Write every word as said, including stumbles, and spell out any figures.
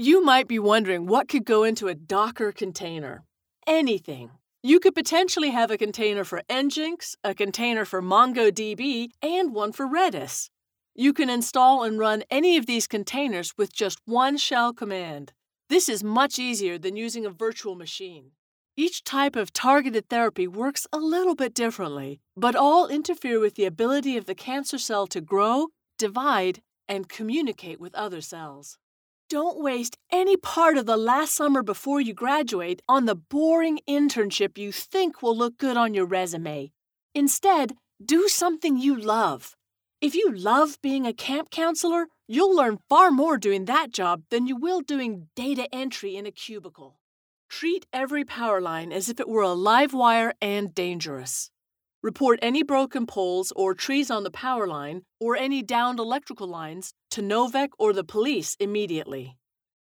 You might be wondering what could go into a Docker container. Anything. You could potentially have a container for Nginx, a container for MongoDB, and one for Redis. You can install and run any of these containers with just one shell command. This is much easier than using a virtual machine. Each type of targeted therapy works a little bit differently, but all interfere with the ability of the cancer cell to grow, divide, and communicate with other cells. Don't waste any part of the last summer before you graduate on the boring internship you think will look good on your resume. Instead, do something you love. If you love being a camp counselor, you'll learn far more doing that job than you will doing data entry in a cubicle. Treat every power line as if it were a live wire and dangerous. Report any broken poles or trees on the power line or any downed electrical lines to Novec or the police immediately.